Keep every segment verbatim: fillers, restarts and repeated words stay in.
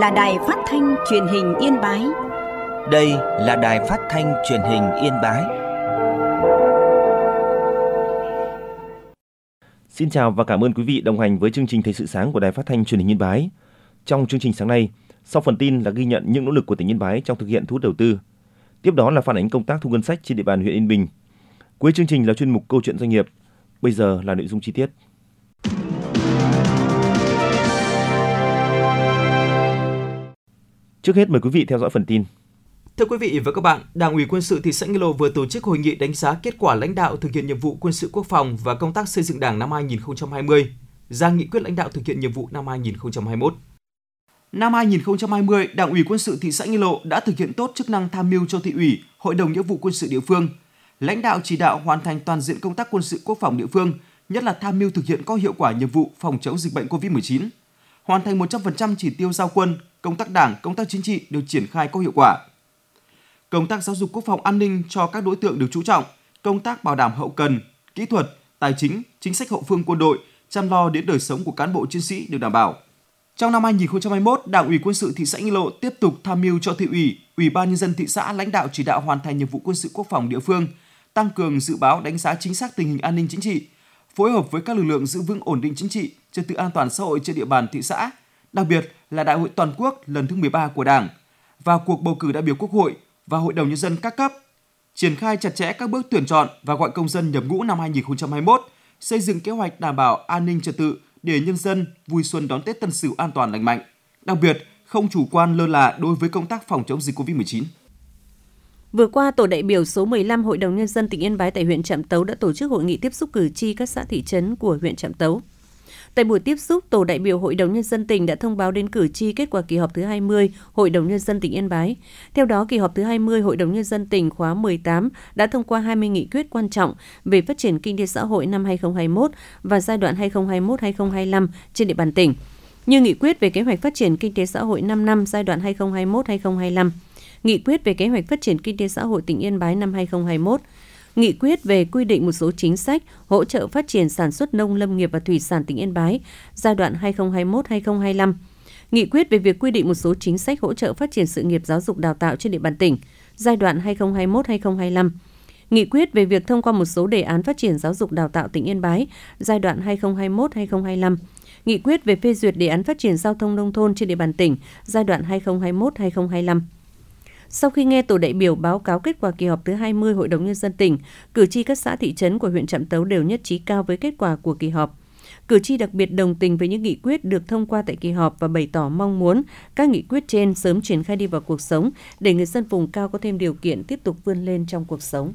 là Đài Phát thanh Truyền hình Yên Bái. Đây là Đài Phát thanh Truyền hình Yên Bái. Xin chào và cảm ơn quý vị đồng hành với chương trình Thời sự sáng của Đài Phát thanh Truyền hình Yên Bái. Trong chương trình sáng nay, sau phần tin là ghi nhận những nỗ lực của tỉnh Yên Bái trong thực hiện thu hút đầu tư. Tiếp đó là phản ánh công tác thu ngân sách trên địa bàn huyện Yên Bình. Cuối chương trình là chuyên mục Câu chuyện doanh nghiệp. Bây giờ là nội dung chi tiết. Trước hết mời quý vị theo dõi phần tin. Thưa quý vị và các bạn, Đảng ủy Quân sự thị xã Nghĩa Lộ vừa tổ chức hội nghị đánh giá kết quả lãnh đạo thực hiện nhiệm vụ quân sự quốc phòng và công tác xây dựng Đảng năm hai nghìn không trăm hai mươi, ra nghị quyết lãnh đạo thực hiện nhiệm vụ năm hai nghìn không trăm hai mươi mốt. Năm hai nghìn không trăm hai mươi, Đảng ủy Quân sự thị xã Nghĩa Lộ đã thực hiện tốt chức năng tham mưu cho thị ủy, Hội đồng Nghĩa vụ Quân sự địa phương, lãnh đạo chỉ đạo hoàn thành toàn diện công tác quân sự quốc phòng địa phương, nhất là tham mưu thực hiện có hiệu quả nhiệm vụ phòng chống dịch bệnh covid mười chín, hoàn thành một trăm phần trăm chỉ tiêu giao quân, công tác Đảng, công tác chính trị được triển khai có hiệu quả. Công tác giáo dục quốc phòng an ninh cho các đối tượng được chú trọng, công tác bảo đảm hậu cần, kỹ thuật, tài chính, chính sách hậu phương quân đội, chăm lo đến đời sống của cán bộ chiến sĩ được đảm bảo. Trong năm hai nghìn không trăm hai mươi mốt, Đảng ủy Quân sự thị xã Nghĩa Lộ tiếp tục tham mưu cho thị ủy, Ủy ban nhân dân thị xã lãnh đạo chỉ đạo hoàn thành nhiệm vụ quân sự quốc phòng địa phương, tăng cường dự báo đánh giá chính xác tình hình an ninh chính trị, phối hợp với các lực lượng giữ vững ổn định chính trị, trật tự an toàn xã hội trên địa bàn thị xã, đặc biệt là Đại hội toàn quốc lần thứ mười ba của Đảng, và cuộc bầu cử đại biểu Quốc hội và Hội đồng nhân dân các cấp, triển khai chặt chẽ các bước tuyển chọn và gọi công dân nhập ngũ năm hai nghìn không trăm hai mươi mốt, xây dựng kế hoạch đảm bảo an ninh trật tự để nhân dân vui xuân đón Tết Tân Sửu an toàn lành mạnh. Đặc biệt, không chủ quan lơ là đối với công tác phòng chống dịch covid mười chín. Vừa qua, tổ đại biểu số mười lăm Hội đồng nhân dân tỉnh Yên Bái tại huyện Trạm Tấu đã tổ chức hội nghị tiếp xúc cử tri các xã thị trấn của huyện Trạm Tấu. Tại buổi tiếp xúc, tổ đại biểu Hội đồng nhân dân tỉnh đã thông báo đến cử tri kết quả kỳ họp thứ hai mươi Hội đồng nhân dân tỉnh Yên Bái. Theo đó, kỳ họp thứ hai mươi Hội đồng nhân dân tỉnh khóa mười tám đã thông qua hai mươi nghị quyết quan trọng về phát triển kinh tế xã hội năm hai nghìn không trăm hai mươi mốt và giai đoạn hai nghìn không trăm hai mươi mốt đến hai nghìn không trăm hai mươi lăm trên địa bàn tỉnh, như nghị quyết về kế hoạch phát triển kinh tế xã hội năm năm giai đoạn hai nghìn không trăm hai mươi mốt đến hai nghìn không trăm hai mươi lăm, nghị quyết về kế hoạch phát triển kinh tế xã hội tỉnh Yên Bái năm hai nghìn không trăm hai mươi mốt, nghị quyết về quy định một số chính sách hỗ trợ phát triển sản xuất nông lâm nghiệp và thủy sản tỉnh Yên Bái giai đoạn hai nghìn không trăm hai mươi mốt đến hai nghìn không trăm hai mươi lăm, nghị quyết về việc quy định một số chính sách hỗ trợ phát triển sự nghiệp giáo dục đào tạo trên địa bàn tỉnh giai đoạn hai nghìn không trăm hai mươi mốt đến hai nghìn không trăm hai mươi lăm, nghị quyết về việc thông qua một số đề án phát triển giáo dục đào tạo tỉnh Yên Bái giai đoạn hai nghìn không trăm hai mươi mốt đến hai nghìn không trăm hai mươi lăm, nghị quyết về phê duyệt đề án phát triển giao thông nông thôn trên địa bàn tỉnh giai đoạn hai nghìn không trăm hai mươi mốt đến hai nghìn không trăm hai mươi lăm. Sau khi nghe tổ đại biểu báo cáo kết quả kỳ họp thứ hai mươi Hội đồng nhân dân tỉnh, cử tri các xã thị trấn của huyện Trạm Tấu đều nhất trí cao với kết quả của kỳ họp. Cử tri đặc biệt đồng tình với những nghị quyết được thông qua tại kỳ họp và bày tỏ mong muốn các nghị quyết trên sớm triển khai đi vào cuộc sống để người dân vùng cao có thêm điều kiện tiếp tục vươn lên trong cuộc sống.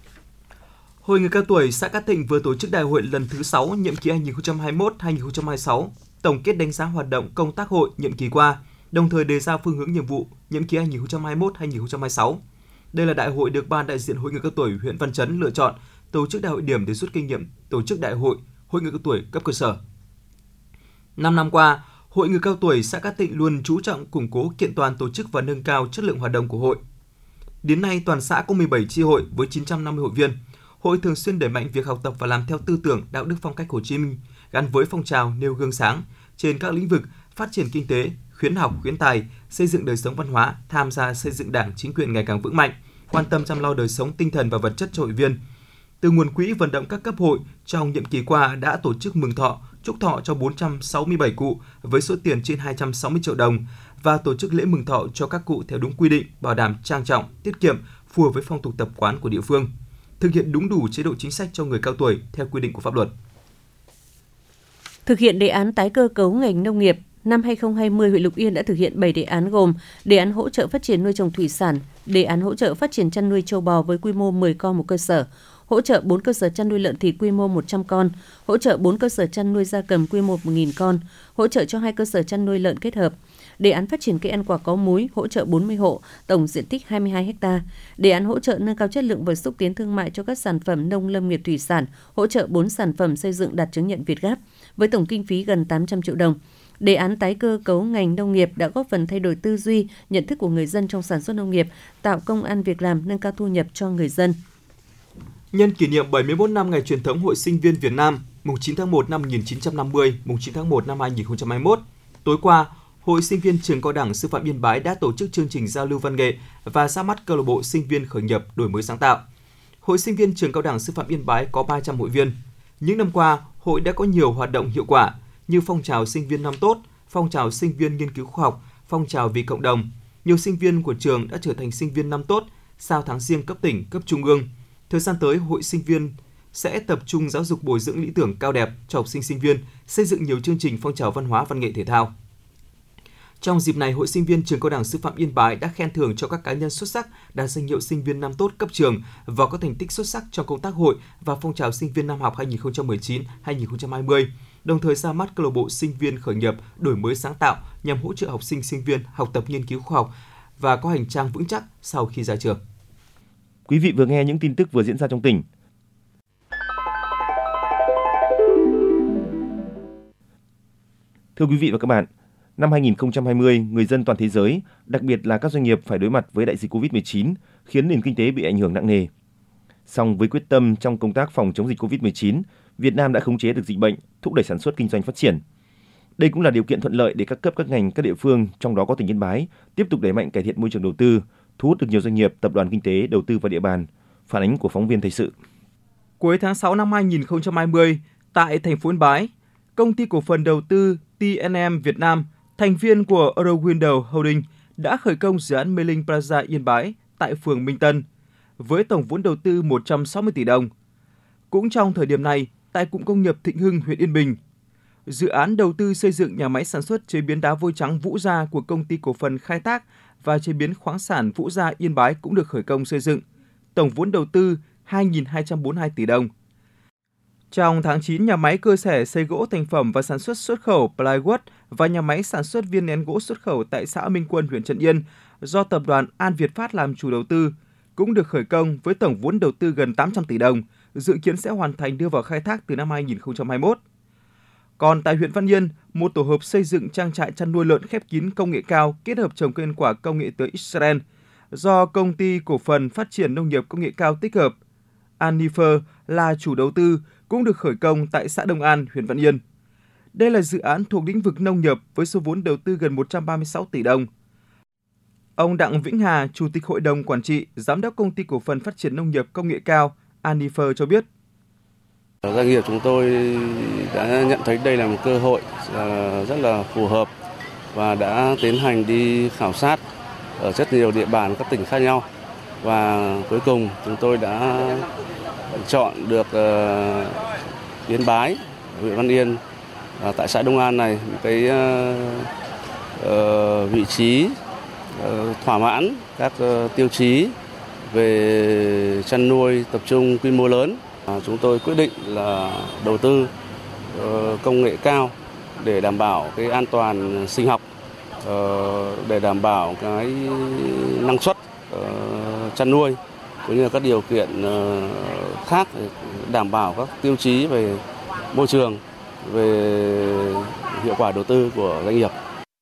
Hội người cao tuổi xã Cát Thịnh vừa tổ chức đại hội lần thứ sáu nhiệm kỳ hai nghìn không trăm hai mươi mốt đến hai nghìn không trăm hai mươi sáu, tổng kết đánh giá hoạt động công tác hội nhiệm kỳ qua, đồng thời đề ra phương hướng nhiệm vụ nhiệm kỳ hai nghìn không trăm hai mươi mốt đến hai nghìn không trăm hai mươi sáu. Đây là đại hội được ban đại diện Hội người cao tuổi huyện Văn Chấn lựa chọn tổ chức đại hội điểm để rút kinh nghiệm tổ chức đại hội Hội người cao tuổi cấp cơ sở. Năm năm qua, Hội người cao tuổi xã Cát Thịnh luôn chú trọng củng cố kiện toàn tổ chức và nâng cao chất lượng hoạt động của hội. Đến nay, toàn xã có mười bảy chi hội với chín trăm năm mươi hội viên. Hội thường xuyên đẩy mạnh việc học tập và làm theo tư tưởng, đạo đức phong cách Hồ Chí Minh, gắn với phong trào nêu gương sáng trên các lĩnh vực phát triển kinh tế, khuyến học, khuyến tài, xây dựng đời sống văn hóa, tham gia xây dựng Đảng, chính quyền ngày càng vững mạnh, quan tâm chăm lo đời sống tinh thần và vật chất cho hội viên. Từ nguồn quỹ vận động các cấp hội, trong nhiệm kỳ qua đã tổ chức mừng thọ, chúc thọ cho bốn trăm sáu mươi bảy cụ với số tiền trên hai trăm sáu mươi triệu đồng và tổ chức lễ mừng thọ cho các cụ theo đúng quy định, bảo đảm trang trọng, tiết kiệm, phù hợp với phong tục tập quán của địa phương, thực hiện đúng đủ chế độ chính sách cho người cao tuổi theo quy định của pháp luật. Thực hiện đề án tái cơ cấu ngành nông nghiệp, năm hai nghìn không trăm hai mươi, huyện Lục Yên đã thực hiện bảy đề án gồm đề án hỗ trợ phát triển nuôi trồng thủy sản, đề án hỗ trợ phát triển chăn nuôi trâu bò với quy mô mười con một cơ sở, hỗ trợ bốn cơ sở chăn nuôi lợn thịt quy mô một trăm con, hỗ trợ bốn cơ sở chăn nuôi gia cầm quy mô một nghìn con, hỗ trợ cho hai cơ sở chăn nuôi lợn kết hợp. Đề án phát triển cây ăn quả có múi hỗ trợ bốn mươi hộ, tổng diện tích hai mươi hai héc ta. Đề án hỗ trợ nâng cao chất lượng và xúc tiến thương mại cho các sản phẩm nông lâm nghiệp thủy sản, hỗ trợ bốn sản phẩm xây dựng đạt chứng nhận Việt Gáp với tổng kinh phí gần tám trăm triệu đồng. Đề án tái cơ cấu ngành nông nghiệp đã góp phần thay đổi tư duy, nhận thức của người dân trong sản xuất nông nghiệp, tạo công ăn việc làm, nâng cao thu nhập cho người dân. Nhân kỷ niệm bảy mươi mốt năm ngày truyền thống Hội Sinh viên Việt Nam, mùng chín tháng một năm một nghìn chín trăm năm mươi, mùng chín tháng một năm hai nghìn không trăm hai mươi mốt, tối qua, Hội Sinh viên Trường Cao đẳng Sư phạm Yên Bái đã tổ chức chương trình giao lưu văn nghệ và ra mắt câu lạc bộ sinh viên khởi nghiệp đổi mới sáng tạo. Hội Sinh viên Trường Cao đẳng Sư phạm Yên Bái có ba trăm hội viên. Những năm qua, hội đã có nhiều hoạt động hiệu quả như phong trào sinh viên năm tốt, phong trào sinh viên nghiên cứu khoa học, phong trào vì cộng đồng. Nhiều sinh viên của trường đã trở thành sinh viên năm tốt, sao tháng riêng cấp tỉnh, cấp trung ương. Thời gian tới, hội sinh viên sẽ tập trung giáo dục bồi dưỡng lý tưởng cao đẹp cho học sinh sinh viên, xây dựng nhiều chương trình phong trào văn hóa, văn nghệ thể thao. Trong dịp này, Hội Sinh viên Trường Cao đẳng Sư phạm Yên Bái đã khen thưởng cho các cá nhân xuất sắc đạt danh hiệu sinh viên năm tốt cấp trường và có thành tích xuất sắc trong công tác hội và phong trào sinh viên năm học hai nghìn không trăm mười chín hai nghìn không trăm hai mươi, đồng thời ra mắt câu lạc bộ sinh viên khởi nghiệp đổi mới sáng tạo nhằm hỗ trợ học sinh sinh viên học tập nghiên cứu khoa học và có hành trang vững chắc sau khi ra trường. Quý vị vừa nghe những tin tức vừa diễn ra trong tỉnh. Thưa quý vị và các bạn, năm hai nghìn không trăm hai mươi, người dân toàn thế giới, đặc biệt là các doanh nghiệp phải đối mặt với đại dịch covid mười chín, khiến nền kinh tế bị ảnh hưởng nặng nề. Song với quyết tâm trong công tác phòng chống dịch covid mười chín, Việt Nam đã khống chế được dịch bệnh, thúc đẩy sản xuất kinh doanh phát triển. Đây cũng là điều kiện thuận lợi để các cấp các ngành, các địa phương, trong đó có tỉnh Yên Bái, tiếp tục đẩy mạnh cải thiện môi trường đầu tư, thu hút được nhiều doanh nghiệp, tập đoàn kinh tế đầu tư vào địa bàn. Phản ánh của phóng viên thời sự. Cuối tháng sáu năm hai nghìn không trăm hai mươi, tại thành phố Yên Bái, công ty cổ phần đầu tư tê en em Việt Nam, thành viên của Eurowindow Holding, đã khởi công dự án Mê Linh Plaza Yên Bái tại phường Minh Tân, với tổng vốn đầu tư một trăm sáu mươi tỷ đồng. Cũng trong thời điểm này, tại cụm công nghiệp Thịnh Hưng, huyện Yên Bình, dự án đầu tư xây dựng nhà máy sản xuất chế biến đá vôi trắng Vũ Gia của công ty cổ phần khai thác và chế biến khoáng sản Vũ Gia Yên Bái cũng được khởi công xây dựng. Tổng vốn đầu tư hai nghìn hai trăm bốn mươi hai tỷ đồng. Trong tháng chín, nhà máy cơ sở xây gỗ thành phẩm và sản xuất xuất khẩu plywood và nhà máy sản xuất viên nén gỗ xuất khẩu tại xã Minh Quân, huyện Trấn Yên do tập đoàn An Việt Phát làm chủ đầu tư cũng được khởi công với tổng vốn đầu tư gần tám trăm tỷ đồng, dự kiến sẽ hoàn thành đưa vào khai thác từ năm hai nghìn không trăm hai mươi mốt. Còn tại huyện Văn Yên, một tổ hợp xây dựng trang trại chăn nuôi lợn khép kín công nghệ cao kết hợp trồng cây ăn quả công nghệ từ Israel do công ty cổ phần phát triển nông nghiệp công nghệ cao tích hợp Anifer là chủ đầu tư cũng được khởi công tại xã Đông An, huyện Văn Yên. Đây là dự án thuộc lĩnh vực nông nghiệp với số vốn đầu tư gần một trăm ba mươi sáu tỷ đồng. Ông Đặng Vĩnh Hà, Chủ tịch Hội đồng Quản trị, Giám đốc Công ty Cổ phần Phát triển Nông nghiệp Công nghệ cao Anifer cho biết. Doanh nghiệp chúng tôi đã nhận thấy đây là một cơ hội rất là phù hợp và đã tiến hành đi khảo sát ở rất nhiều địa bàn các tỉnh khác nhau. Và cuối cùng chúng tôi đã chọn được uh, Yên Bái, huyện Văn Yên, uh, tại xã Đông An này, một cái uh, uh, vị trí uh, thỏa mãn các uh, tiêu chí về chăn nuôi tập trung quy mô lớn. Uh, chúng tôi quyết định là đầu tư uh, công nghệ cao để đảm bảo cái an toàn sinh học, uh, để đảm bảo cái năng suất uh, chăn nuôi, cũng như các điều kiện khác đảm bảo các tiêu chí về môi trường, về hiệu quả đầu tư của doanh nghiệp.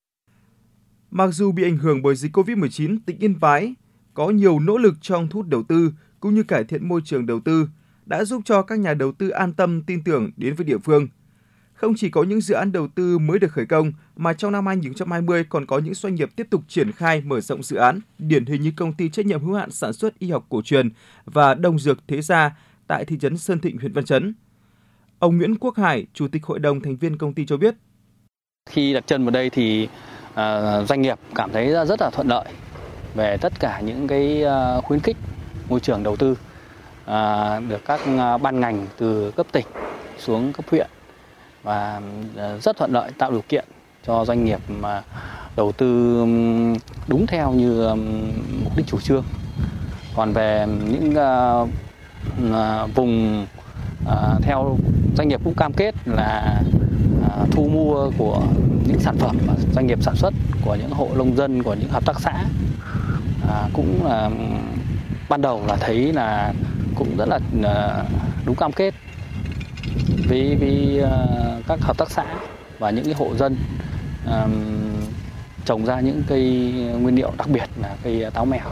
Mặc dù bị ảnh hưởng bởi dịch covid mười chín, tỉnh Yên Bái có nhiều nỗ lực trong thu hút đầu tư cũng như cải thiện môi trường đầu tư đã giúp cho các nhà đầu tư an tâm tin tưởng đến với địa phương. Không chỉ có những dự án đầu tư mới được khởi công, mà trong năm hai nghìn không trăm hai mươi còn có những doanh nghiệp tiếp tục triển khai mở rộng dự án, điển hình như công ty trách nhiệm hữu hạn sản xuất y học cổ truyền và đông dược Thế Gia tại thị trấn Sơn Thịnh, huyện Văn Chấn. Ông Nguyễn Quốc Hải, Chủ tịch Hội đồng thành viên công ty cho biết. Khi đặt chân vào đây thì uh, doanh nghiệp cảm thấy rất là thuận lợi về tất cả những cái uh, khuyến khích môi trường đầu tư uh, được các uh, ban ngành từ cấp tỉnh xuống cấp huyện, và rất thuận lợi, tạo điều kiện cho doanh nghiệp mà đầu tư đúng theo như mục đích chủ trương. Còn về những uh, uh, vùng uh, theo doanh nghiệp cũng cam kết là uh, thu mua của những sản phẩm mà doanh nghiệp sản xuất, của những hộ nông dân, của những hợp tác xã, uh, cũng là uh, ban đầu là thấy là cũng rất là uh, đúng cam kết với, với uh, các hợp tác xã và những cái hộ dân um, trồng ra những cây nguyên liệu đặc biệt là cây táo mèo.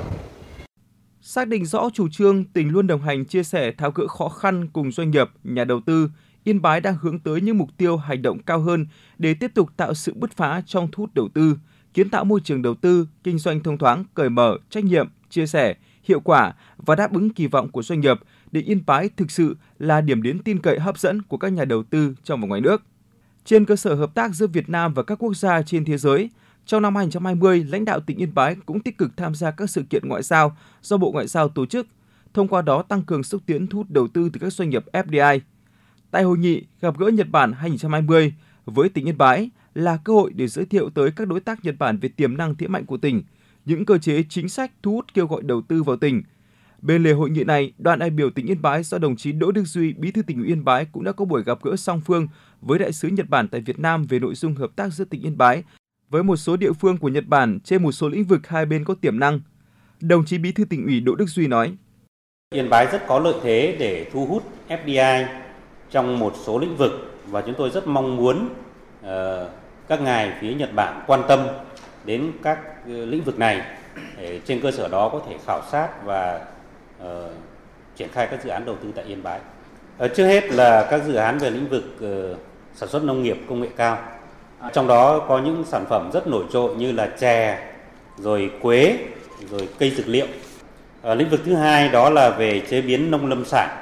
Xác định rõ chủ trương, tỉnh luôn đồng hành, chia sẻ, tháo gỡ khó khăn cùng doanh nghiệp, nhà đầu tư, Yên Bái đang hướng tới những mục tiêu hành động cao hơn để tiếp tục tạo sự bứt phá trong thu hút đầu tư, kiến tạo môi trường đầu tư, kinh doanh thông thoáng, cởi mở, trách nhiệm, chia sẻ, hiệu quả và đáp ứng kỳ vọng của doanh nghiệp để Yên Bái thực sự là điểm đến tin cậy hấp dẫn của các nhà đầu tư trong và ngoài nước. Trên cơ sở hợp tác giữa Việt Nam và các quốc gia trên thế giới, trong năm hai không hai không, lãnh đạo tỉnh Yên Bái cũng tích cực tham gia các sự kiện ngoại giao do Bộ Ngoại giao tổ chức, thông qua đó tăng cường xúc tiến thu hút đầu tư từ các doanh nghiệp ép đê i. Tại hội nghị gặp gỡ Nhật Bản hai không hai không với tỉnh Yên Bái là cơ hội để giới thiệu tới các đối tác Nhật Bản về tiềm năng thế mạnh của tỉnh, những cơ chế chính sách thu hút kêu gọi đầu tư vào tỉnh. Bên lề hội nghị này, đoàn đại biểu tỉnh Yên Bái do đồng chí Đỗ Đức Duy, Bí thư tỉnh ủy Yên Bái cũng đã có buổi gặp gỡ song phương với đại sứ Nhật Bản tại Việt Nam về nội dung hợp tác giữa tỉnh Yên Bái với một số địa phương của Nhật Bản trên một số lĩnh vực hai bên có tiềm năng. Đồng chí Bí thư tỉnh ủy Đỗ Đức Duy nói: Yên Bái rất có lợi thế để thu hút ép đê i trong một số lĩnh vực và chúng tôi rất mong muốn uh, các ngài phía Nhật Bản quan tâm đến các uh, lĩnh vực này để trên cơ sở đó có thể khảo sát và uh, triển khai các dự án đầu tư tại Yên Bái. Uh, trước hết là các dự án về lĩnh vực uh, sản xuất nông nghiệp công nghệ cao. Trong đó có những sản phẩm rất nổi trội như là chè, rồi quế, rồi cây dược liệu. Uh, lĩnh vực thứ hai đó là về chế biến nông lâm sản.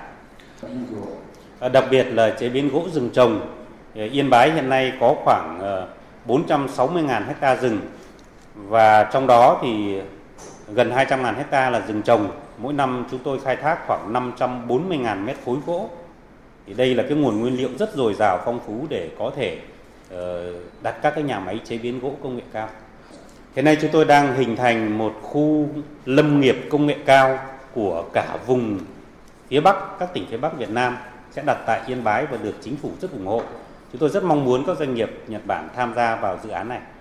Đặc biệt là chế biến gỗ rừng trồng. Yên Bái hiện nay có khoảng bốn trăm sáu mươi nghìn ha rừng và trong đó thì gần hai trăm nghìn ha là rừng trồng. Mỗi năm chúng tôi khai thác khoảng năm trăm bốn mươi nghìn mét khối gỗ. Thì đây là cái nguồn nguyên liệu rất dồi dào phong phú để có thể đặt các cái nhà máy chế biến gỗ công nghệ cao. Hiện nay chúng tôi đang hình thành một khu lâm nghiệp công nghệ cao của cả vùng phía Bắc, các tỉnh phía Bắc Việt Nam sẽ đặt tại Yên Bái và được chính phủ rất ủng hộ. Chúng tôi rất mong muốn các doanh nghiệp Nhật Bản tham gia vào dự án này.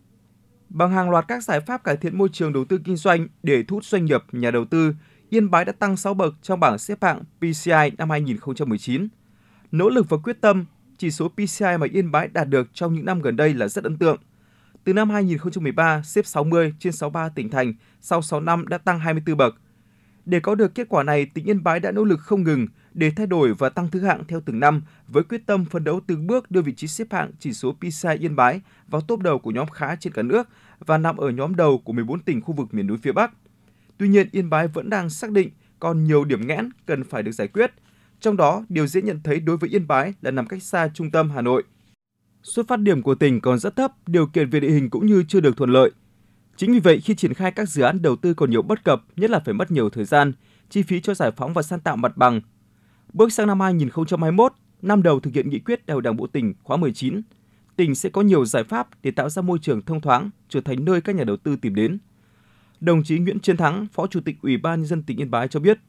Bằng hàng loạt các giải pháp cải thiện môi trường đầu tư kinh doanh để thu hút doanh nghiệp, nhà đầu tư, Yên Bái đã tăng sáu bậc trong bảng xếp hạng pê xê i năm hai không một chín. Nỗ lực và quyết tâm, chỉ số pê xê i mà Yên Bái đạt được trong những năm gần đây là rất ấn tượng. Từ năm hai không một ba, xếp sáu mươi trên sáu mươi ba tỉnh thành, sau sáu năm đã tăng hai mươi tư bậc. Để có được kết quả này, tỉnh Yên Bái đã nỗ lực không ngừng để thay đổi và tăng thứ hạng theo từng năm với quyết tâm phấn đấu từng bước đưa vị trí xếp hạng chỉ số pê xê i Yên Bái vào top đầu của nhóm khá trên cả nước và nằm ở nhóm đầu của mười bốn tỉnh khu vực miền núi phía Bắc. Tuy nhiên, Yên Bái vẫn đang xác định còn nhiều điểm nghẽn cần phải được giải quyết. Trong đó, điều dễ nhận thấy đối với Yên Bái là nằm cách xa trung tâm Hà Nội. Xuất phát điểm của tỉnh còn rất thấp, điều kiện về địa hình cũng như chưa được thuận lợi. Chính vì vậy, khi triển khai các dự án đầu tư còn nhiều bất cập, nhất là phải mất nhiều thời gian, chi phí cho giải phóng và san tạo mặt bằng. Bước sang năm hai không hai mốt, năm đầu thực hiện nghị quyết Đại hội Đảng bộ tỉnh khóa mười chín, tỉnh sẽ có nhiều giải pháp để tạo ra môi trường thông thoáng, trở thành nơi các nhà đầu tư tìm đến. Đồng chí Nguyễn Chiến Thắng, Phó Chủ tịch Ủy ban Nhân dân tỉnh Yên Bái cho biết: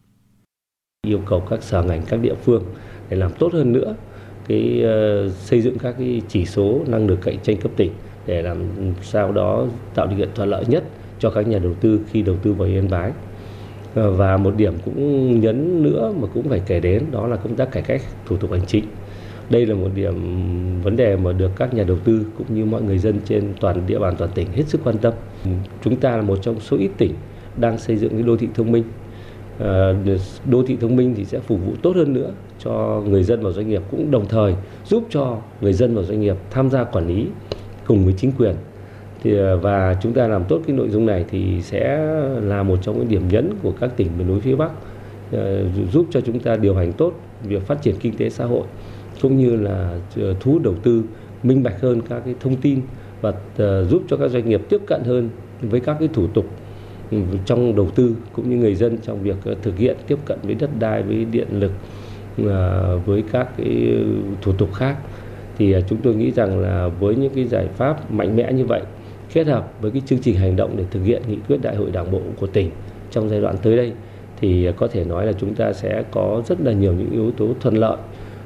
Yêu cầu các sở ngành, các địa phương để làm tốt hơn nữa cái uh, xây dựng các cái chỉ số năng lực cạnh tranh cấp tỉnh để làm sao đó tạo điều kiện thuận lợi nhất cho các nhà đầu tư khi đầu tư vào Yên Bái. Và một điểm cũng nhấn nữa mà cũng phải kể đến đó là công tác cải cách thủ tục hành chính. Đây là một điểm vấn đề mà được các nhà đầu tư cũng như mọi người dân trên toàn địa bàn toàn tỉnh hết sức quan tâm. Chúng ta là một trong số ít tỉnh đang xây dựng cái đô thị thông minh. Đô thị thông minh thì sẽ phục vụ tốt hơn nữa cho người dân và doanh nghiệp, cũng đồng thời giúp cho người dân và doanh nghiệp tham gia quản lý cùng với chính quyền. Thì, và chúng ta làm tốt cái nội dung này thì sẽ là một trong những điểm nhấn của các tỉnh miền núi phía Bắc, giúp cho chúng ta điều hành tốt việc phát triển kinh tế xã hội cũng như là thu hút đầu tư, minh bạch hơn các cái thông tin và giúp cho các doanh nghiệp tiếp cận hơn với các cái thủ tục trong đầu tư cũng như người dân trong việc thực hiện tiếp cận với đất đai, với điện lực, với các cái thủ tục khác. Thì chúng tôi nghĩ rằng là với những cái giải pháp mạnh mẽ như vậy, kết hợp với cái chương trình hành động để thực hiện nghị quyết Đại hội Đảng bộ của tỉnh trong giai đoạn tới đây, thì có thể nói là chúng ta sẽ có rất là nhiều những yếu tố thuận lợi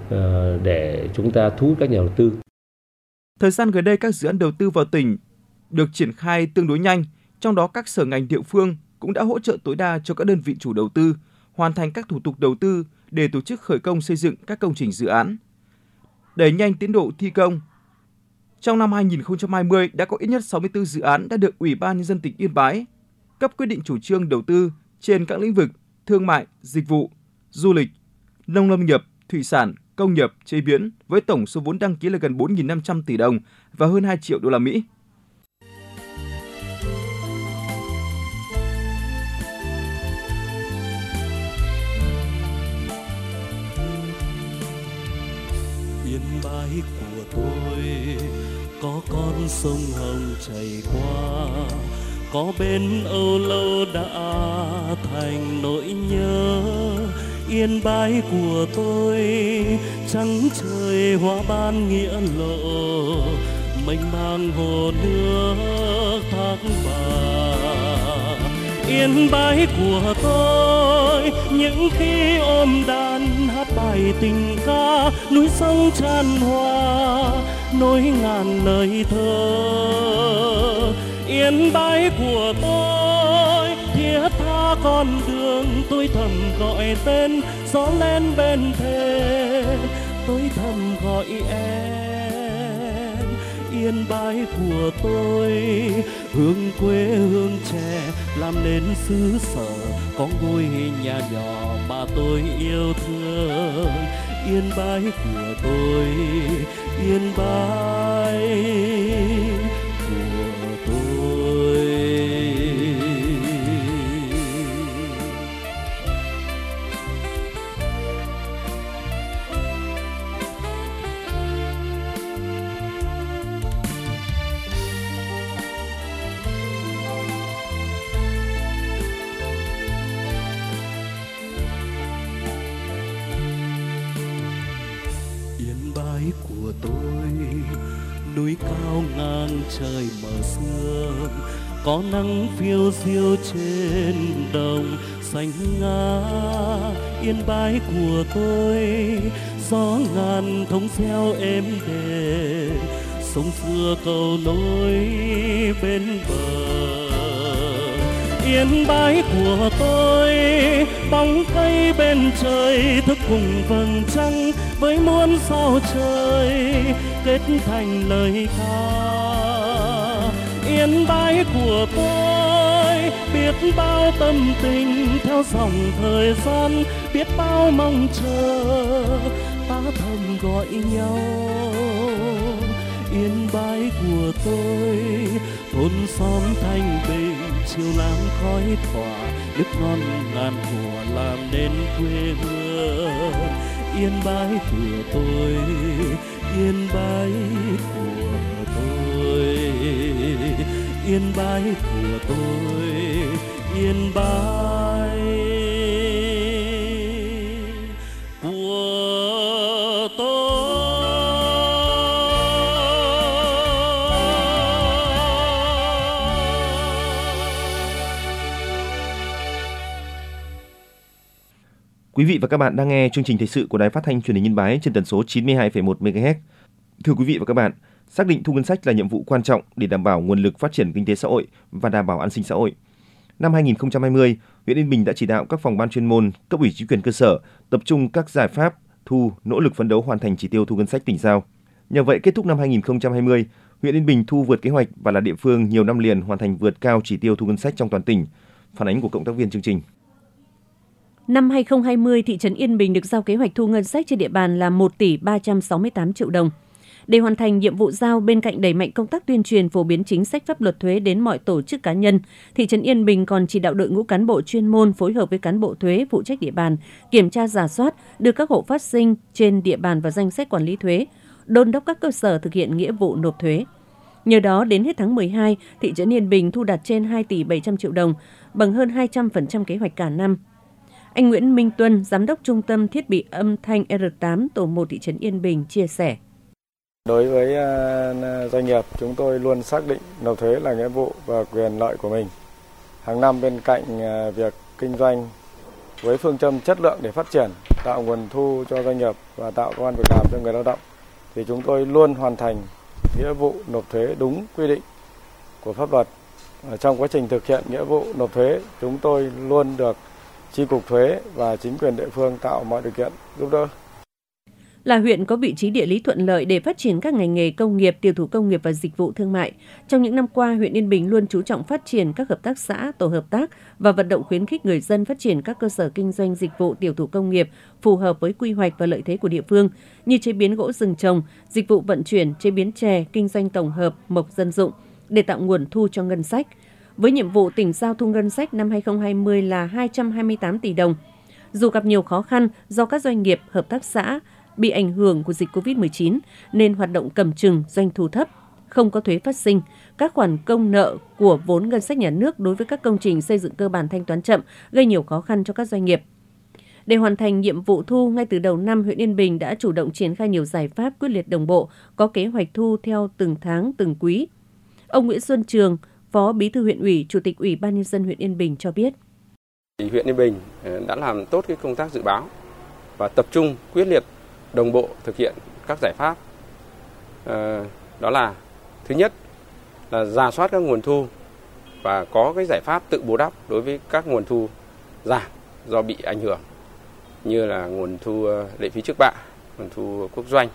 để chúng ta thu hút các nhà đầu tư. Thời gian gần đây, các dự án đầu tư vào tỉnh được triển khai tương đối nhanh, trong đó các sở ngành địa phương cũng đã hỗ trợ tối đa cho các đơn vị chủ đầu tư hoàn thành các thủ tục đầu tư để tổ chức khởi công xây dựng các công trình dự án, đẩy nhanh tiến độ thi công. Trong năm hai không hai không đã có ít nhất sáu mươi tư dự án đã được Ủy ban Nhân dân tỉnh Yên Bái cấp quyết định chủ trương đầu tư trên các lĩnh vực thương mại, dịch vụ, du lịch, nông lâm nghiệp, thủy sản, công nghiệp, chế biến với tổng số vốn đăng ký là gần bốn nghìn năm trăm tỷ đồng và hơn hai triệu đô la Mỹ. Yên bái của tôi có con sông Hồng chảy qua, có bên Âu Lâu đã thành nỗi nhớ. Yên bái của tôi trắng trời hoa ban nghĩa lộ, mênh mang hồ nước thác bà. Yên bái của tôi những khi ôm đàn hát bài tình ca, núi sông tràn hoa nối ngàn lời thơ. Yên bái của tôi thiết tha con đường, tôi thầm gọi tên gió lên bên thềm, tôi thầm gọi em. Yên bái của tôi hương quê hương trẻ làm nên xứ sở, có ngôi nhà nhỏ mà tôi yêu thương. Yên bái của tôi, yên bái của tôi. Của tôi núi cao ngang trời mờ sương, có nắng phiêu diêu trên đồng xanh ngát. Yên bái của tôi gió ngàn thông reo êm đềm, sông xưa cầu nối bên bờ. Yên bái của tôi bóng cây bên trời thức cùng vầng trăng, với muôn sao trời kết thành lời ca. Yên bái của tôi biết bao tâm tình theo dòng thời gian, biết bao mong chờ ta thầm gọi nhau. Yên bái của tôi thôn xóm thanh bình, chiều nắng khói tỏa, nước non ngàn thuở làm nên quê hương. Yên bái của tôi, yên bái của tôi, yên bái của tôi, yên bái của tôi. Quý vị và các bạn đang nghe chương trình thời sự của Đài Phát thanh Truyền hình Yên Bái trên tần số chín mươi hai phẩy một mê ga héc. Thưa quý vị và các bạn, xác định thu ngân sách là nhiệm vụ quan trọng để đảm bảo nguồn lực phát triển kinh tế xã hội và đảm bảo an sinh xã hội. Năm hai nghìn không trăm hai mươi, huyện Yên Bình đã chỉ đạo các phòng ban chuyên môn, cấp ủy chính quyền cơ sở tập trung các giải pháp thu, nỗ lực phấn đấu hoàn thành chỉ tiêu thu ngân sách tỉnh giao. Nhờ vậy, kết thúc năm hai nghìn không trăm hai mươi, huyện Yên Bình thu vượt kế hoạch và là địa phương nhiều năm liền hoàn thành vượt cao chỉ tiêu thu ngân sách trong toàn tỉnh. Phản ánh của cộng tác viên chương trình. Năm hai nghìn không trăm hai mươi, thị trấn Yên Bình được giao kế hoạch thu ngân sách trên địa bàn là một tỷ ba trăm sáu mươi tám triệu đồng. Để hoàn thành nhiệm vụ giao, bên cạnh đẩy mạnh công tác tuyên truyền phổ biến chính sách pháp luật thuế đến mọi tổ chức cá nhân, thị trấn Yên Bình còn chỉ đạo đội ngũ cán bộ chuyên môn phối hợp với cán bộ thuế phụ trách địa bàn, kiểm tra rà soát, đưa các hộ phát sinh trên địa bàn vào danh sách quản lý thuế, đôn đốc các cơ sở thực hiện nghĩa vụ nộp thuế. Nhờ đó, đến hết tháng mười hai, thị trấn Yên Bình thu đạt trên hai tỷ bảy trăm triệu đồng, bằng hơn hai trăm phần trăm kế hoạch cả năm. Anh Nguyễn Minh Tuân, Giám đốc Trung tâm Thiết bị Âm thanh R tám Tổ một thị trấn Yên Bình chia sẻ. Đối với doanh nghiệp, chúng tôi luôn xác định nộp thuế là nghĩa vụ và quyền lợi của mình. Hàng năm bên cạnh việc kinh doanh với phương châm chất lượng để phát triển, tạo nguồn thu cho doanh nghiệp và tạo công ăn việc làm cho người lao động, thì chúng tôi luôn hoàn thành nghĩa vụ nộp thuế đúng quy định của pháp luật. Trong quá trình thực hiện nghĩa vụ nộp thuế, chúng tôi luôn được Chi cục thuế và chính quyền địa phương tạo mọi điều kiện giúp đỡ. Là huyện có vị trí địa lý thuận lợi để phát triển các ngành nghề công nghiệp, tiểu thủ công nghiệp và dịch vụ thương mại. Trong những năm qua, huyện Yên Bình luôn chú trọng phát triển các hợp tác xã, tổ hợp tác và vận động khuyến khích người dân phát triển các cơ sở kinh doanh dịch vụ tiểu thủ công nghiệp phù hợp với quy hoạch và lợi thế của địa phương như chế biến gỗ rừng trồng, dịch vụ vận chuyển, chế biến chè, kinh doanh tổng hợp, mộc dân dụng để tạo nguồn thu cho ngân sách. Với nhiệm vụ tỉnh giao thu ngân sách năm hai không hai không là hai trăm hai mươi tám tỷ đồng. Dù gặp nhiều khó khăn do các doanh nghiệp, hợp tác xã bị ảnh hưởng của dịch covid mười chín nên hoạt động cầm chừng, doanh thu thấp, không có thuế phát sinh, các khoản công nợ của vốn ngân sách nhà nước đối với các công trình xây dựng cơ bản thanh toán chậm gây nhiều khó khăn cho các doanh nghiệp. Để hoàn thành nhiệm vụ thu, ngay từ đầu năm, huyện Yên Bình đã chủ động triển khai nhiều giải pháp quyết liệt đồng bộ, có kế hoạch thu theo từng tháng, từng quý. Ông Nguyễn Xuân Trường, Phó Bí thư huyện ủy, Chủ tịch Ủy ban Nhân dân huyện Yên Bình cho biết. Huyện Yên Bình đã làm tốt cái công tác dự báo và tập trung quyết liệt đồng bộ thực hiện các giải pháp. À, đó là thứ nhất là rà soát các nguồn thu và có cái giải pháp tự bù đắp đối với các nguồn thu giảm do bị ảnh hưởng như là nguồn thu lệ phí trước bạ, nguồn thu quốc doanh.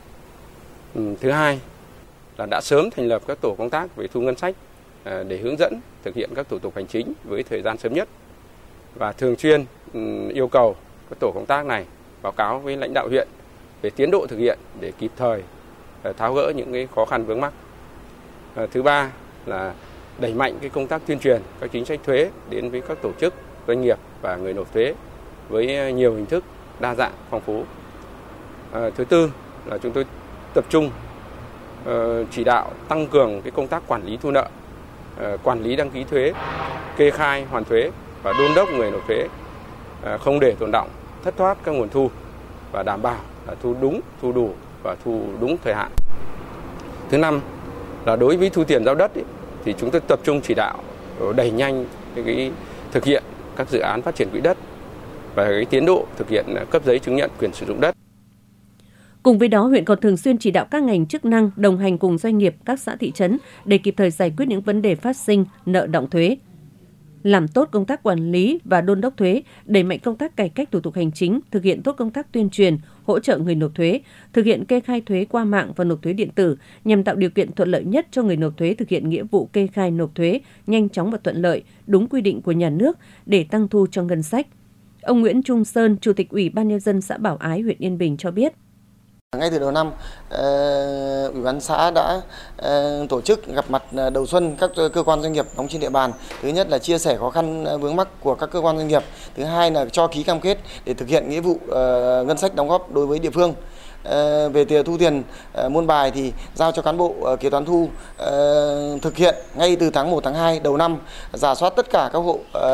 Ừ, thứ hai là đã sớm thành lập các tổ công tác về thu ngân sách à, để hướng dẫn thực hiện các thủ tục hành chính với thời gian sớm nhất và thường xuyên ừ, yêu cầu các tổ công tác này báo cáo với lãnh đạo huyện về tiến độ thực hiện để kịp thời tháo gỡ những cái khó khăn vướng mắc. À, thứ ba là đẩy mạnh cái công tác tuyên truyền các chính sách thuế đến với các tổ chức, doanh nghiệp và người nộp thuế với nhiều hình thức đa dạng, phong phú. À, thứ tư là chúng tôi tập trung uh, chỉ đạo tăng cường cái công tác quản lý thu nợ, uh, quản lý đăng ký thuế, kê khai hoàn thuế và đôn đốc người nộp thuế uh, không để tồn đọng, thất thoát các nguồn thu và đảm bảo là thu đúng, thu đủ và thu đúng thời hạn. Thứ năm là đối với thu tiền giao đất ý, thì chúng tôi tập trung chỉ đạo đẩy nhanh cái, cái thực hiện các dự án phát triển quỹ đất và cái tiến độ thực hiện cấp giấy chứng nhận quyền sử dụng đất. Cùng với đó, huyện còn thường xuyên chỉ đạo các ngành chức năng đồng hành cùng doanh nghiệp, các xã thị trấn để kịp thời giải quyết những vấn đề phát sinh, nợ đọng thuế. Làm tốt công tác quản lý và đôn đốc thuế, đẩy mạnh công tác cải cách thủ tục hành chính, thực hiện tốt công tác tuyên truyền, hỗ trợ người nộp thuế, thực hiện kê khai thuế qua mạng và nộp thuế điện tử nhằm tạo điều kiện thuận lợi nhất cho người nộp thuế thực hiện nghĩa vụ kê khai nộp thuế nhanh chóng và thuận lợi, đúng quy định của nhà nước để tăng thu cho ngân sách. Ông Nguyễn Trung Sơn, Chủ tịch Ủy ban Nhân dân xã Bảo Ái, huyện Yên Bình cho biết. Ngay từ đầu năm, Ủy ban xã đã tổ chức gặp mặt đầu xuân các cơ quan doanh nghiệp đóng trên địa bàn. Thứ nhất là chia sẻ khó khăn vướng mắc của các cơ quan doanh nghiệp. Thứ hai là cho ký cam kết để thực hiện nghĩa vụ ngân sách đóng góp đối với địa phương. Về tiền thu tiền môn bài thì giao cho cán bộ kế toán thu thực hiện ngay từ tháng một, tháng hai đầu năm, rà soát tất cả các hộ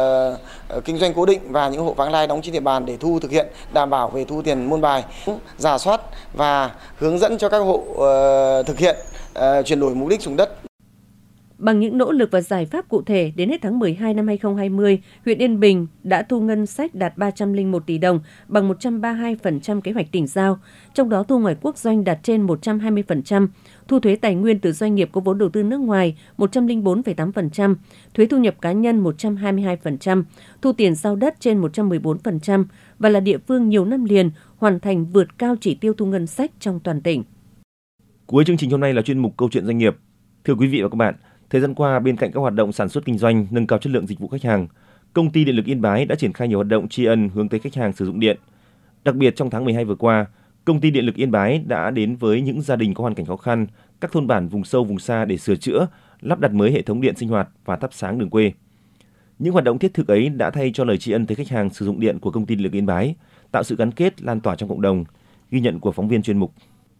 kinh doanh cố định và những hộ vãng lai đóng trên địa bàn để thu thực hiện đảm bảo về thu tiền môn bài, rà soát và hướng dẫn cho các hộ thực hiện chuyển đổi mục đích sử dụng đất. Bằng những nỗ lực và giải pháp cụ thể, đến hết tháng mười hai năm hai không hai không, huyện Yên Bình đã thu ngân sách đạt ba trăm lẻ một tỷ đồng, bằng một trăm ba mươi hai phần trăm kế hoạch tỉnh giao. Trong đó thu ngoài quốc doanh đạt trên một trăm hai mươi phần trăm, thu thuế tài nguyên từ doanh nghiệp có vốn đầu tư nước ngoài một trăm lẻ bốn phẩy tám phần trăm, thuế thu nhập cá nhân một trăm hai mươi hai phần trăm, thu tiền giao đất trên một trăm mười bốn phần trăm và là địa phương nhiều năm liền hoàn thành vượt cao chỉ tiêu thu ngân sách trong toàn tỉnh. Cuối chương trình hôm nay là chuyên mục Câu chuyện doanh nghiệp. Thưa quý vị và các bạn, thời gian qua, bên cạnh các hoạt động sản xuất kinh doanh, nâng cao chất lượng dịch vụ khách hàng, Công ty Điện lực Yên Bái đã triển khai nhiều hoạt động tri ân hướng tới khách hàng sử dụng điện. Đặc biệt trong tháng mười hai vừa qua, Công ty Điện lực Yên Bái đã đến với những gia đình có hoàn cảnh khó khăn, các thôn bản vùng sâu vùng xa để sửa chữa, lắp đặt mới hệ thống điện sinh hoạt và thắp sáng đường quê. Những hoạt động thiết thực ấy đã thay cho lời tri ân tới khách hàng sử dụng điện của Công ty Điện lực Yên Bái, tạo sự gắn kết, lan tỏa trong cộng đồng. Ghi nhận của phóng viên chuyên mục.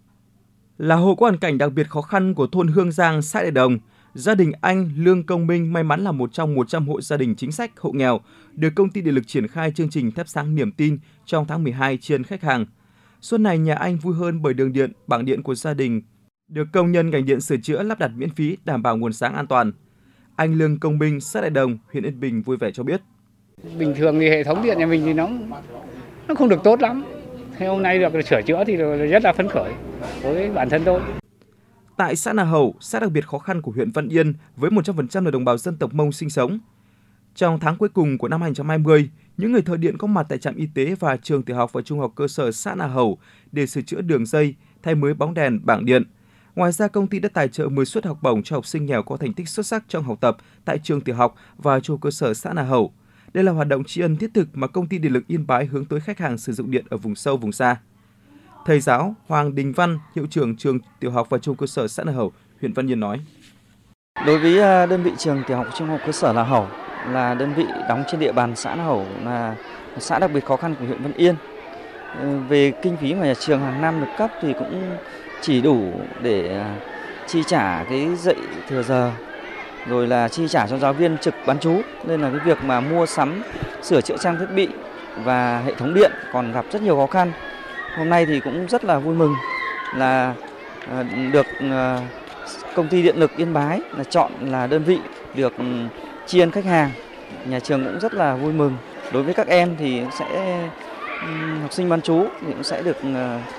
Là hộ có hoàn cảnh đặc biệt khó khăn của thôn Hương Giang, xã Đại Đồng, gia đình anh Lương Công Minh may mắn là một trong một trăm hộ gia đình chính sách hộ nghèo được Công ty Điện lực triển khai chương trình thắp sáng niềm tin trong tháng mười hai tri ân khách hàng. Xuân này nhà anh vui hơn bởi đường điện, bảng điện của gia đình được công nhân ngành điện sửa chữa lắp đặt miễn phí, đảm bảo nguồn sáng an toàn. Anh Lương Công Minh, xã Đại Đồng, huyện Yên Bình vui vẻ cho biết. Bình thường thì hệ thống điện nhà mình thì nó nó không được tốt lắm. Thế hôm nay được sửa chữa thì rất là phấn khởi đối với bản thân tôi. Tại xã Nà Hầu, xã đặc biệt khó khăn của huyện Văn Yên với một trăm phần trăm là đồng bào dân tộc Mông sinh sống. Trong tháng cuối cùng của năm hai không hai không, những người thợ điện có mặt tại trạm y tế và trường tiểu học và trung học cơ sở xã Nà Hầu để sửa chữa đường dây, thay mới bóng đèn, bảng điện. Ngoài ra, công ty đã tài trợ mười suất học bổng cho học sinh nghèo có thành tích xuất sắc trong học tập tại trường tiểu học và trung học cơ sở xã Nà Hầu. Đây là hoạt động tri ân thiết thực mà công ty điện lực Yên Bái hướng tới khách hàng sử dụng điện ở vùng sâu, vùng xa. Thầy giáo Hoàng Đình Văn, hiệu trưởng trường tiểu học và trung học cơ sở xã Nà Hầu, huyện Văn Yên nói: Đối với đơn vị trường tiểu học trung học cơ sở Nà Hầu là đơn vị đóng trên địa bàn xã Nà Hầu, là xã đặc biệt khó khăn của huyện Văn Yên. Về kinh phí mà nhà trường hàng năm được cấp thì cũng chỉ đủ để chi trả cái dạy thừa giờ, rồi là chi trả cho giáo viên trực bán trú, nên là cái việc mà mua sắm, sửa chữa trang thiết bị và hệ thống điện còn gặp rất nhiều khó khăn. Hôm nay thì cũng rất là vui mừng là được công ty điện lực Yên Bái là chọn là đơn vị được tri ân khách hàng. Nhà trường cũng rất là vui mừng. Đối với các em thì sẽ học sinh bán trú thì cũng sẽ được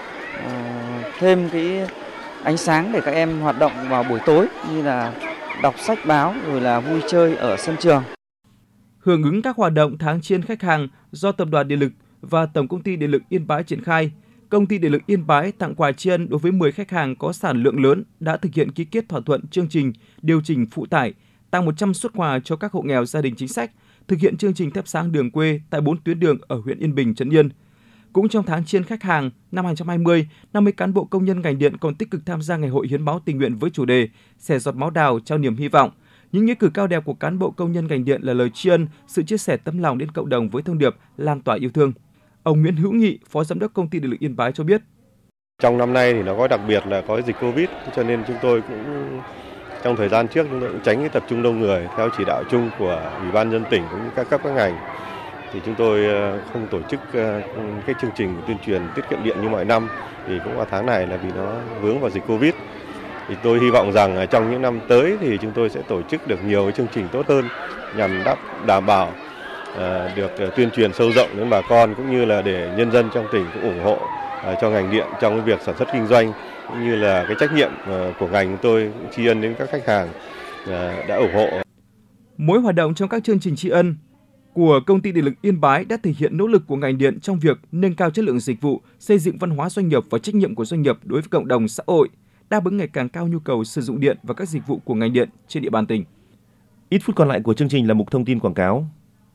thêm cái ánh sáng để các em hoạt động vào buổi tối như là đọc sách báo rồi là vui chơi ở sân trường. Hưởng ứng các hoạt động tháng tri ân khách hàng do Tập đoàn Điện lực và Tổng công ty Điện lực Yên Bái triển khai, Công ty Điện lực Yên Bái tặng quà tri ân đối với mười khách hàng có sản lượng lớn đã thực hiện ký kết thỏa thuận chương trình điều chỉnh phụ tải, tặng một trăm suất quà cho các hộ nghèo gia đình chính sách, thực hiện chương trình thắp sáng đường quê tại bốn tuyến đường ở huyện Yên Bình, Trấn Yên. Cũng trong tháng tri ân khách hàng năm hai không hai không, năm mươi cán bộ công nhân ngành điện còn tích cực tham gia ngày hội hiến máu tình nguyện với chủ đề Xẻ giọt máu đào trao niềm hy vọng. Những nghĩa cử cao đẹp của cán bộ công nhân ngành điện là lời tri ân, sự chia sẻ tấm lòng đến cộng đồng với thông điệp lan tỏa yêu thương. Ông Nguyễn Hữu Nghị, Phó Giám đốc Công ty Điện lực Yên Bái cho biết: Trong năm nay thì nó có đặc biệt là có dịch Covid, cho nên chúng tôi cũng trong thời gian trước chúng tôi cũng tránh cái tập trung đông người theo chỉ đạo chung của Ủy ban nhân dân tỉnh cũng như các cấp các ngành. Thì chúng tôi không tổ chức cái chương trình tuyên truyền tiết kiệm điện như mọi năm, thì cũng vào tháng này là vì nó vướng vào dịch Covid. Thì tôi hy vọng rằng trong những năm tới thì chúng tôi sẽ tổ chức được nhiều cái chương trình tốt hơn nhằm đáp đảm bảo uh, được tuyên truyền sâu rộng đến bà con cũng như là để nhân dân trong tỉnh cũng ủng hộ uh, cho ngành điện trong cái việc sản xuất kinh doanh cũng như là cái trách nhiệm uh, của ngành chúng tôi cũng tri ân đến các khách hàng uh, đã ủng hộ. Mỗi hoạt động trong các chương trình tri ân của Công ty Điện lực Yên Bái đã thể hiện nỗ lực của ngành điện trong việc nâng cao chất lượng dịch vụ, xây dựng văn hóa doanh nghiệp và trách nhiệm của doanh nghiệp đối với cộng đồng xã hội, đáp ứng ngày càng cao nhu cầu sử dụng điện và các dịch vụ của ngành điện trên địa bàn tỉnh. Ít phút còn lại của chương trình là mục thông tin quảng cáo.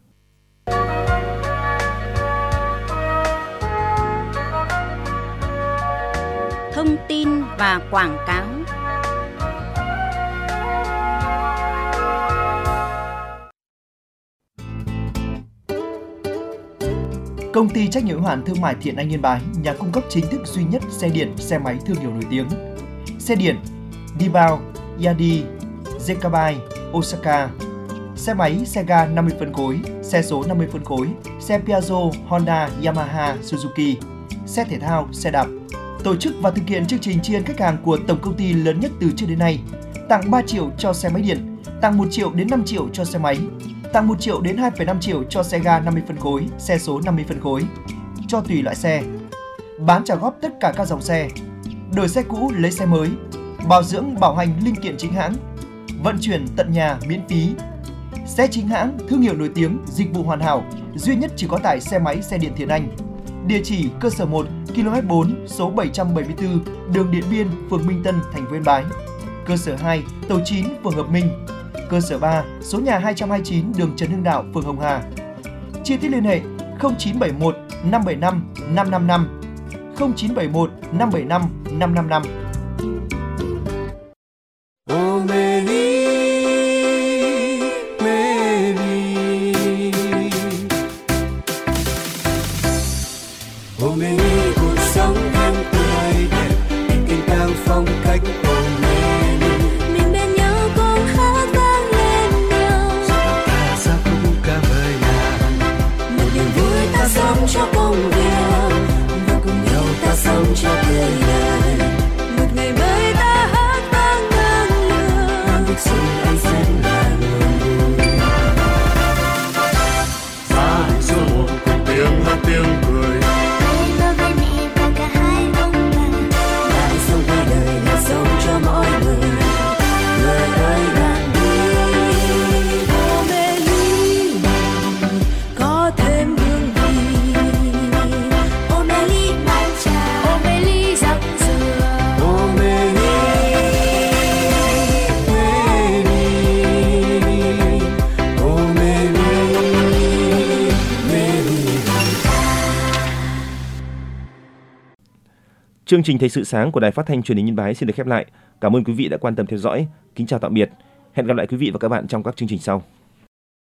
Thông tin và quảng cáo. Công ty trách nhiệm hữu hạn thương mại Thiện Anh Yên Bái, nhà cung cấp chính thức duy nhất xe điện, xe máy thương hiệu nổi tiếng. Xe điện Dibao, Yadi, Zekabai, Osaka. Xe máy Sega năm mươi phân khối, xe số năm mươi phân khối, xe Piaggio, Honda, Yamaha, Suzuki. Xe thể thao, xe đạp. Tổ chức và thực hiện chương trình tri ân khách hàng của tổng công ty lớn nhất từ trước đến nay. Tặng ba triệu cho xe máy điện, tặng một triệu đến năm triệu cho xe máy, tặng một triệu đến hai phẩy năm triệu cho xe ga năm mươi phân khối, xe số năm mươi phân khối, cho tùy loại xe. Bán trả góp tất cả các dòng xe. Đổi xe cũ lấy xe mới. Bảo dưỡng bảo hành linh kiện chính hãng. Vận chuyển tận nhà miễn phí. Xe chính hãng, thương hiệu nổi tiếng, dịch vụ hoàn hảo, duy nhất chỉ có tại xe máy xe điện Thiện Anh. Địa chỉ cơ sở một, ki lô mét bốn, số bảy trăm bảy mươi tư, đường Điện Biên, phường Minh Tân, thành phố Yên Bái. Cơ sở hai, tổ chín, phường Hợp Minh. Cơ sở ba, số nhà hai trăm hai mươi chín, đường Trần Hưng Đạo, phường Hồng Hà. Chi tiết liên hệ không chín bảy một năm bảy năm năm năm năm, không chín bảy một năm bảy năm năm năm năm. Thêm Chương trình Thời sự sáng của Đài Phát thanh Truyền hình Yên Bái xin được khép lại. Cảm ơn quý vị đã quan tâm theo dõi. Kính chào tạm biệt. Hẹn gặp lại quý vị và các bạn trong các chương trình sau.